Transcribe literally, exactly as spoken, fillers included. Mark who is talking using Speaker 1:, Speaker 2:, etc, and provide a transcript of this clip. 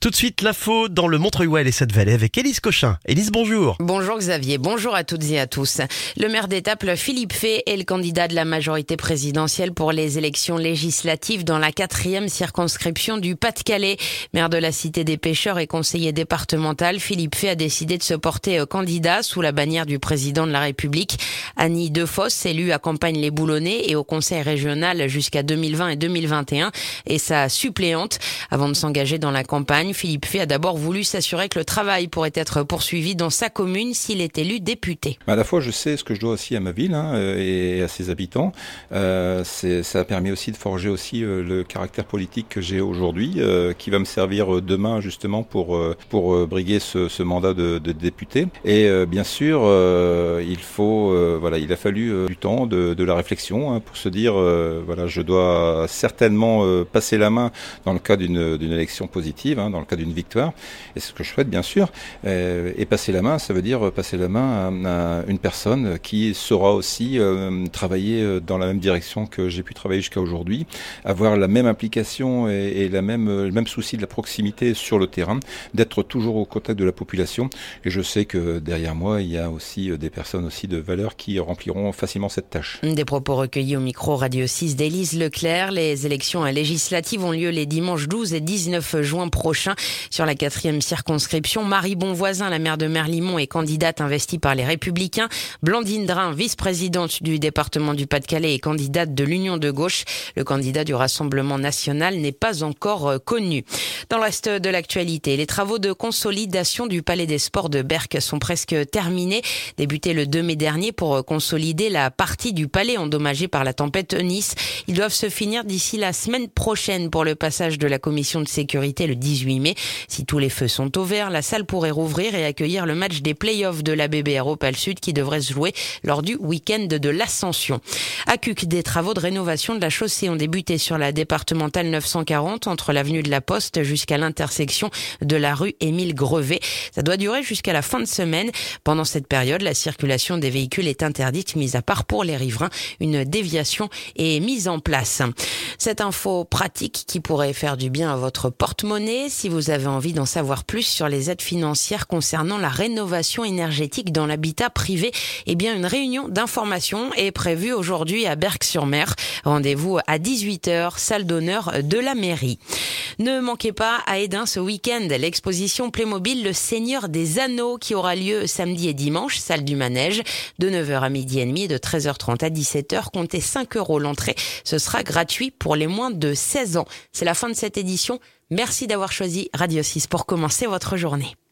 Speaker 1: Tout de suite, l'info dans le Montreuil et Cette-Vallée avec Élise Cochin. Élise, bonjour.
Speaker 2: Bonjour Xavier, bonjour à toutes et à tous. Le maire d'Étaples, Philippe Fay, est le candidat de la majorité présidentielle pour les élections législatives dans la quatrième circonscription du Pas-de-Calais. Maire de la Cité des Pêcheurs et conseiller départemental, Philippe Fay a décidé de se porter candidat sous la bannière du président de la République. Annie Defosse, élue à Campagne-les-Boulonnais et au conseil régional jusqu'à deux mille vingt et deux mille vingt et un, est sa suppléante. Avant de s'engager dans la campagne, Philippe Fay a d'abord voulu s'assurer que le travail pourrait être poursuivi dans sa commune s'il est élu député.
Speaker 3: À la fois, je sais ce que je dois aussi à ma ville hein, et à ses habitants. Euh, c'est, ça a permis aussi de forger aussi euh, le caractère politique que j'ai aujourd'hui, euh, qui va me servir demain justement pour euh, pour euh, briguer ce, ce mandat de, de député. Et euh, bien sûr, euh, il faut euh, voilà, il a fallu euh, du temps, de, de la réflexion hein, pour se dire euh, voilà, je dois certainement euh, passer la main dans le cas d'une d'une élection positive. Hein, dans le cas d'une victoire, et c'est ce que je souhaite bien sûr, euh, et passer la main, ça veut dire passer la main à, à une personne qui saura aussi euh, travailler dans la même direction que j'ai pu travailler jusqu'à aujourd'hui, avoir la même implication et, et la même, le même souci de la proximité sur le terrain, d'être toujours au contact de la population, et je sais que derrière moi, il y a aussi des personnes aussi de valeur qui rempliront facilement cette tâche.
Speaker 2: Des propos recueillis au micro Radio six d'Élise Leclerc. Les élections législatives ont lieu les dimanches douze et dix-neuf juin prochain. Sur la quatrième circonscription, Marie Bonvoisin, la maire de Merlimont, est candidate investie par les Républicains. Blandine Drin, vice-présidente du département du Pas-de-Calais, est candidate de l'Union de gauche. Le candidat du Rassemblement national n'est pas encore connu. Dans le reste de l'actualité, les travaux de consolidation du Palais des Sports de Berck sont presque terminés. Débutés le deux mai dernier pour consolider la partie du palais endommagée par la tempête Eunice. Ils doivent se finir d'ici la semaine prochaine pour le passage de la commission de sécurité le dix-huit mai. Si tous les feux sont au vert, la salle pourrait rouvrir et accueillir le match des play-offs de l'A B B R Opal Sud qui devrait se jouer lors du week-end de l'Ascension. À Cuques, des travaux de rénovation de la chaussée ont débuté sur la départementale neuf cent quarante entre l'avenue de la Poste jusqu'à l'intersection de la rue Émile Grevet. Ça doit durer jusqu'à la fin de semaine. Pendant cette période, la circulation des véhicules est interdite, mis à part pour les riverains. Une déviation est mise en place. Cette info pratique qui pourrait faire du bien à votre porte-monnaie, si vous avez envie d'en savoir plus sur les aides financières concernant la rénovation énergétique dans l'habitat privé, eh bien une réunion d'information est prévue aujourd'hui à Berck-sur-Mer. Rendez-vous à dix-huit heures, salle d'honneur de la mairie. Ne manquez pas à Hesdin ce week-end l'exposition Playmobil Le Seigneur des Anneaux qui aura lieu samedi et dimanche, salle du Manège, de neuf heures à midi et demi et de treize heures trente à dix-sept heures. Comptez cinq euros l'entrée. Ce sera gratuit pour les moins de seize ans. C'est la fin de cette édition. Merci d'avoir choisi Radio six pour commencer votre journée.